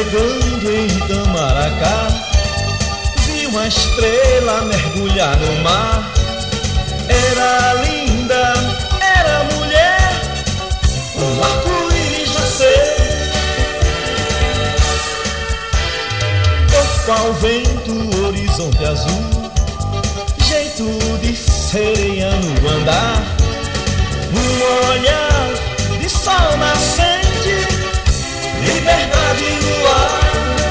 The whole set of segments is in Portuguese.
Chegando em Itamaracá, vi uma estrela mergulhar no mar. Era linda, era mulher, um arco-íris nascer. Corpo ao vento, horizonte azul, jeito de sereia no andar. Um olhar de sol nascente, liberdade no ar.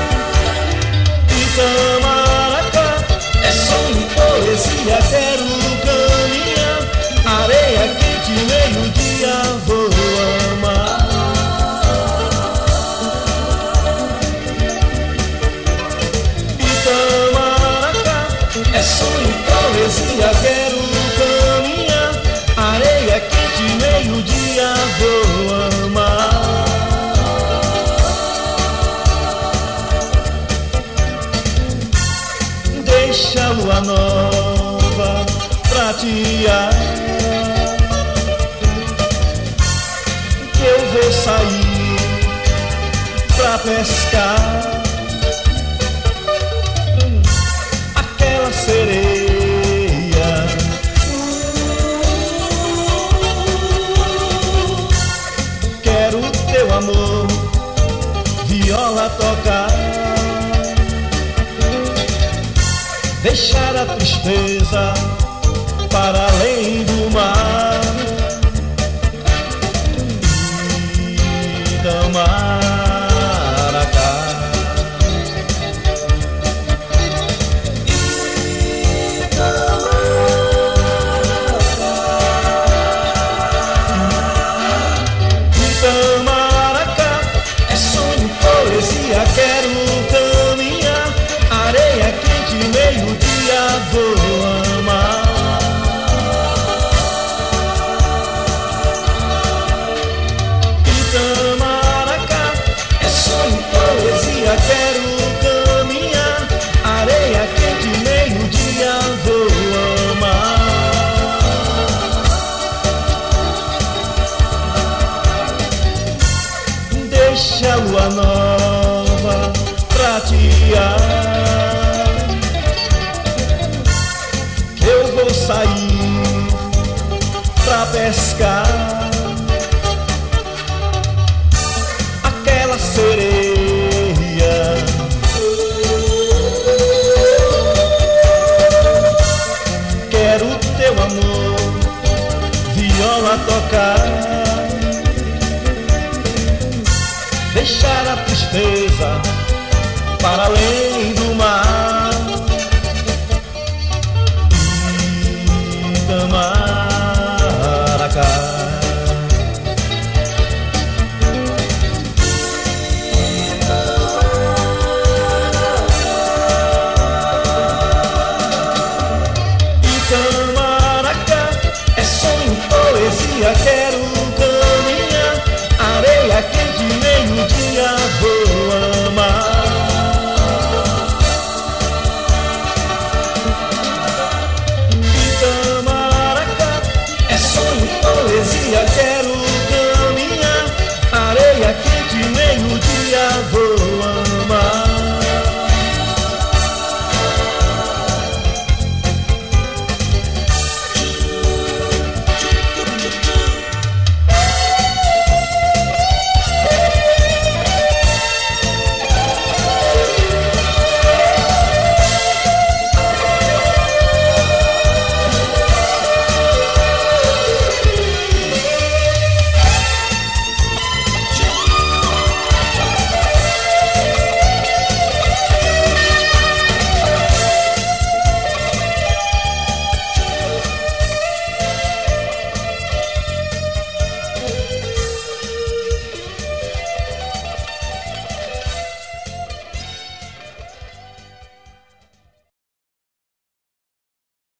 Itamaracá é sonho e poesia, quero caminhar. Areia quente, meio-dia, vou amar. Itamaracá é sonho e poesia, quero caminhar. Areia quente, meio-dia, vou amar. Deixa a lua nova pratear, que eu vou sair pra pescar. Aquela sereia, quero teu amor, viola tocar. Deixar a tristeza para além do mar. Itamaracá, Itamaracá é sonho, poesia, quero caminhar. Areia quente, meio-dia, vou amar. Itamaracá é sonho, poesia, quero caminhar. Areia quente, meio-dia, vou amar. Deixa a lua nova pratear, que eu vou sair pra pescar.